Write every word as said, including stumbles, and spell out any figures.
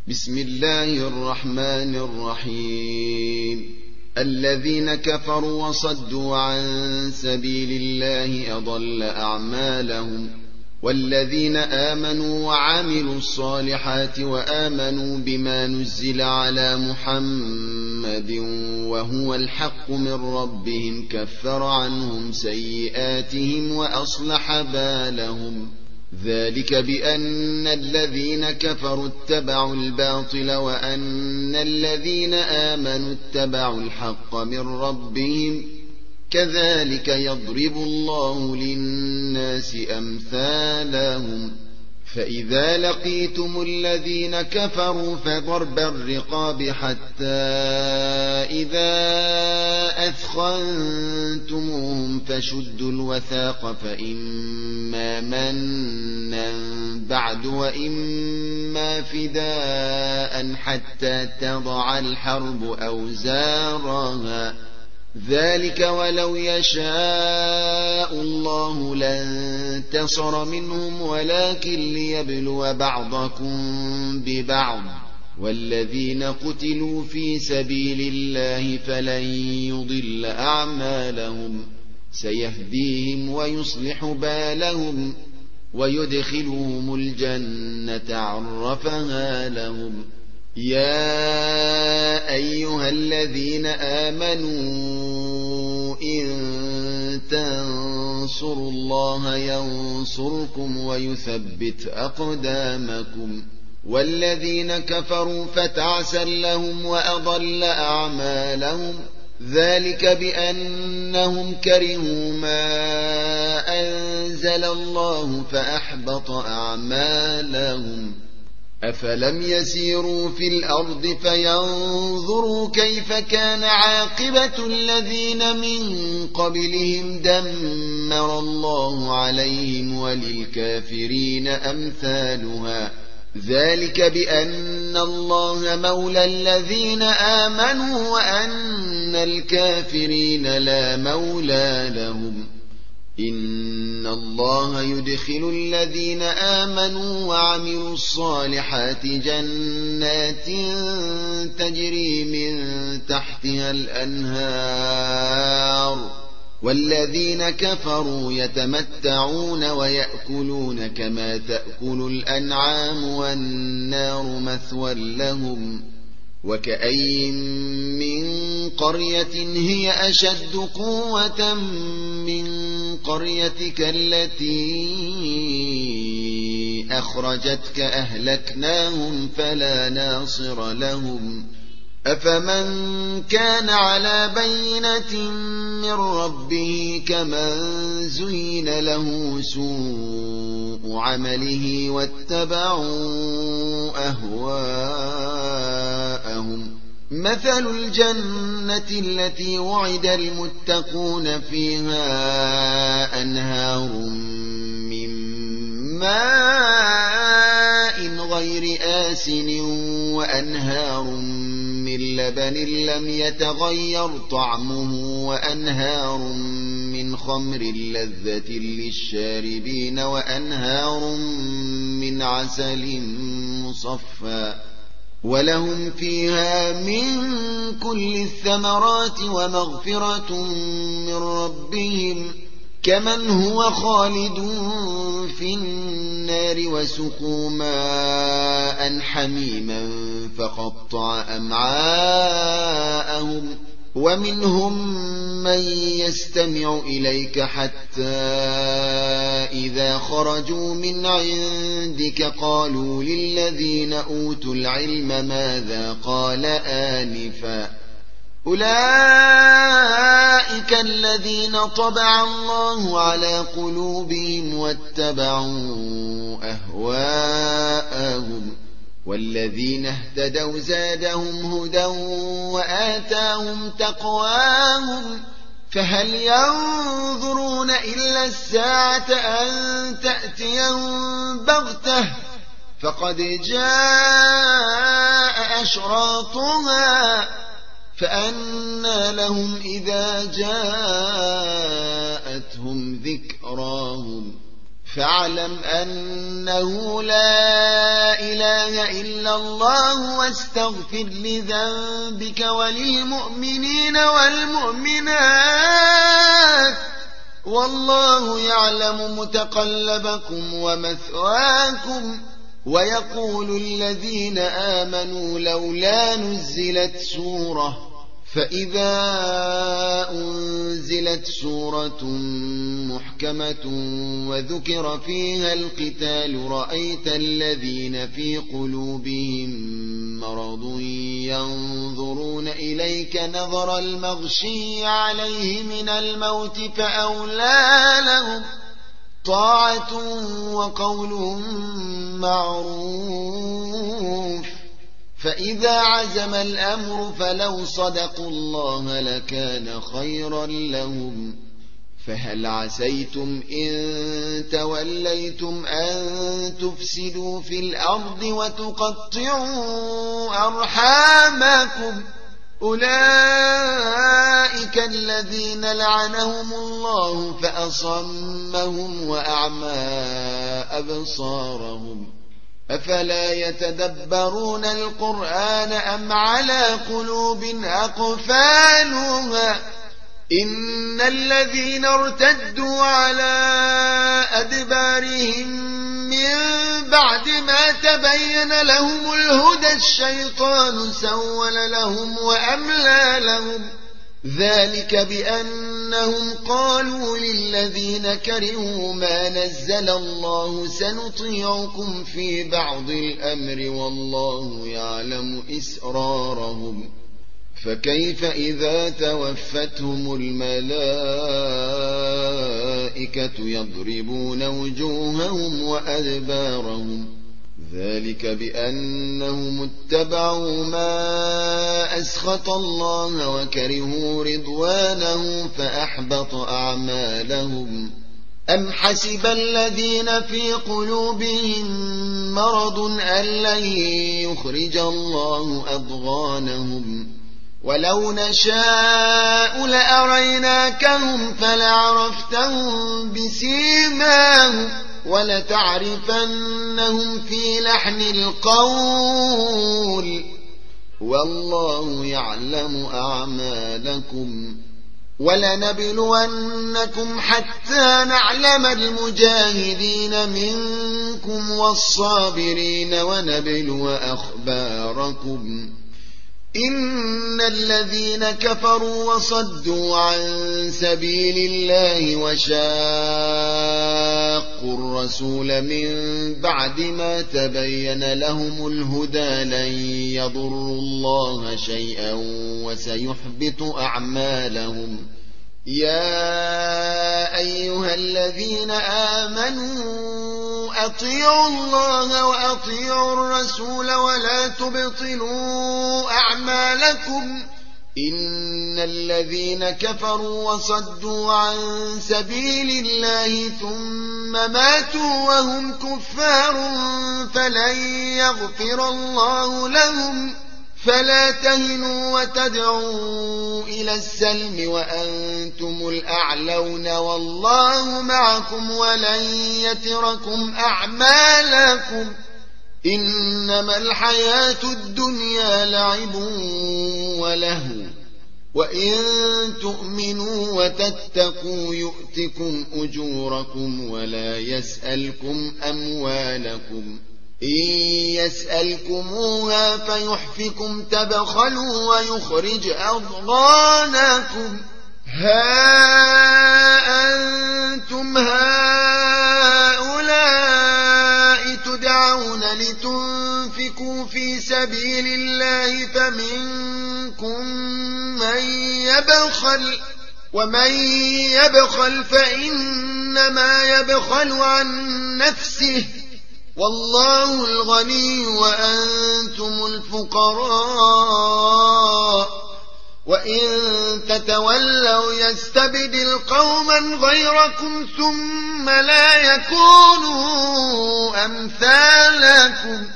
بسم الله الرحمن الرحيم. الذين كفروا وصدوا عن سبيل الله أضل أعمالهم، والذين آمنوا وعملوا الصالحات وآمنوا بما نزل على محمد وهو الحق من ربهم كفر عنهم سيئاتهم وأصلح بالهم. ذلك بأن الذين كفروا اتبعوا الباطل وأن الذين آمنوا اتبعوا الحق من ربهم، كذلك يضرب الله للناس أمثالهم. فإذا لقيتم الذين كفروا فضرب الرقاب حتى إذا أثخنتموهم فشدوا الوثاق، فإما منا بعد وإما فداء حتى تضع الحرب أوزارها. ذلك ولو يشاء الله لانتصر منهم ولكن ليبلو بعضكم ببعض، والذين قتلوا في سبيل الله فلن يضل أعمالهم، سيهديهم ويصلح بالهم ويدخلهم الجنة عرفها لهم. يا أيها الذين آمنوا إن تنصروا الله ينصركم ويثبت أقدامكم، والذين كفروا فتعسا لهم وأضل أعمالهم. ذلك بأنهم كرهوا ما أنزل الله فأحبط أعمالهم. أفلم يسيروا في الأرض فينظروا كيف كان عاقبة الذين من قبلهم، دمر الله عليهم وللكافرين أمثالها. ذلك بأن الله مولى الذين آمنوا وأن الكافرين لا مولى لهم. إن الله يدخل الذين آمنوا وعملوا الصالحات جنات تجري من تحتها الأنهار، والذين كفروا يتمتعون ويأكلون كما تأكل الأنعام والنار مثوى لهم. وكأي من قرية هي أشد قوة من قريتك التي أخرجتك أهلكناهم فلا ناصر لهم. أفمن كان على بينة من ربه كمن زين له سوء عمله واتبعوا أهواءهم. مثل الجنة التي وعد المتقون فيها أنهار من ماء غير آسن وأنهار من لبن لم يتغير طعمه وأنهار من خمر لذة للشاربين وأنهار من عسل مصفى، ولهم فيها من كل الثمرات ومغفرة من ربهم، كمن هو خالد في النار وسقوا ماء حميما فقطع أمعاءهم. ومنهم من يستمع إليك حتى إذا خرجوا من عندك قالوا للذين أوتوا العلم ماذا قال آنفا، أولئك الذين طبع الله على قلوبهم واتبعوا أهواءهم، والذين اهتدوا زادهم هدى وآتاهم تقواهم. فهل ينظرون إلا الساعة أن تأتيهم بغتة، فقد جاء أشراطها، فأنى لهم إذا جاءتهم ذكراهم. فاعلم أنه لا إله إلا الله واستغفر لذنبك وللمؤمنين والمؤمنات والله يعلم متقلبكم ومثواكم. ويقول الذين آمنوا لولا نزلت سورة فإذا أنزلت سورة محكمة وذكر فيها القتال رأيت الذين في قلوبهم مرض ينظرون إليك نظر المغشي عليه من الموت فأولى لهم طاعة وقول معروف. فإذا عزم الأمر فلو صدقوا الله لكان خيرا لهم. فهل عسيتم إن توليتم أن تفسدوا في الأرض وتقطعوا أرحامكم أولئك الذين لعنهم الله فأصمهم وأعمى أبصارهم أفلا يتدبرون القرآن أم على قلوب أقفالها إن الذين ارتدوا على أدبارهم من بعد ما تبين لهم الهدى الشيطان سول لهم وأملى لهم ذلك بأنهم قالوا للذين كرهوا ما نزل الله سنطيعكم في بعض الأمر والله يعلم إسرارهم فكيف إذا توفتهم الملائكة يضربون وجوههم وأدبارهم ذلك بأنهم اتبعوا ما أسخط الله وكرهوا رضوانه فأحبط أعمالهم أم حسب الذين في قلوبهم مرض أن لن يخرج الله أضغانهم ولو نشاء لأريناكهم فلعرفتهم بسيماهم ولتعرفنهم في لحن القول والله يعلم أعمالكم ولنبلونكم حتى نعلم المجاهدين منكم والصابرين ونبلو أخباركم إن الذين كفروا وصدوا عن سبيل الله وشاقوا الرسول من بعد ما تبين لهم الهدى لن يضروا الله شيئا وسيحبط أعمالهم يا أيها الذين آمنوا أطيعوا الله وأطيعوا الرسول ولا تبطلوا أعمالكم إن الذين كفروا وصدوا عن سبيل الله ثم ماتوا وهم كفار فلن يغفر الله لهم فلا تهنوا وتدعوا إلى السلم وأنتم الأعلون والله معكم ولن يتركم أعمالكم إنما الحياة الدنيا لعب ولهو وإن تؤمنوا وتتقوا يؤتكم أجوركم ولا يسألكم أموالكم إن يسألكموها فيحفكم تبخلوا ويخرج أضغانكم ها أنتم هؤلاء تدعون لتنفقوا في سبيل الله فمنكم من يبخل ومن يبخل فإنما يبخل عن نفسه والله الغني وأنتم الفقراء وإن تتولوا يستبدل قوما غيركم ثم لا يكونوا أمثالكم